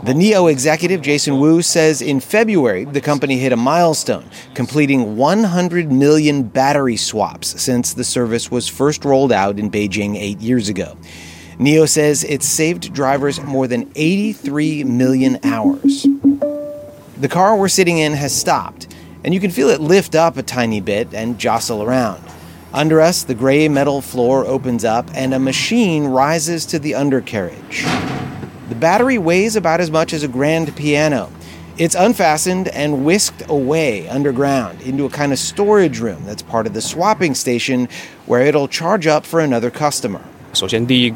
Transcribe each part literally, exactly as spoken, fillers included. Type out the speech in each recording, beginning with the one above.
The N I O executive, Jason Wu, says in February, the company hit a milestone, completing one hundred million battery swaps since the service was first rolled out in Beijing eight years ago. N I O says it's saved drivers more than eighty-three million hours. The car we're sitting in has stopped, and you can feel it lift up a tiny bit and jostle around. Under us, the gray metal floor opens up, and a machine rises to the undercarriage. The battery weighs about as much as a grand piano. It's unfastened and whisked away underground into a kind of storage room that's part of the swapping station where it'll charge up for another customer. The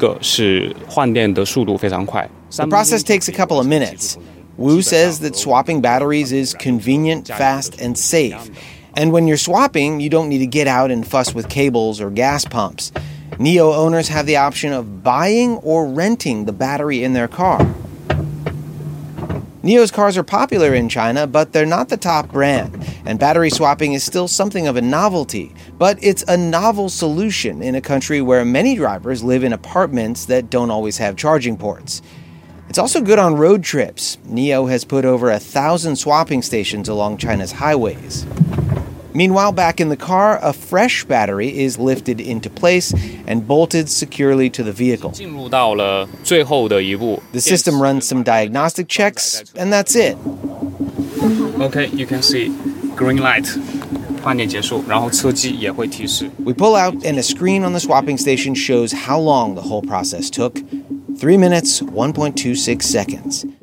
process takes a couple of minutes. Wu says that swapping batteries is convenient, fast, and safe. And when you're swapping, you don't need to get out and fuss with cables or gas pumps. N I O owners have the option of buying or renting the battery in their car. N I O's cars are popular in China, but they're not the top brand, and battery swapping is still something of a novelty. But it's a novel solution in a country where many drivers live in apartments that don't always have charging ports. It's also good on road trips. N I O has put over a thousand swapping stations along China's highways. Meanwhile, back in the car, a fresh battery is lifted into place and bolted securely to the vehicle. The system runs some diagnostic checks, and that's it. Okay, you can see green light. We pull out, and a screen on the swapping station shows how long the whole process took. Three minutes, one point two six seconds.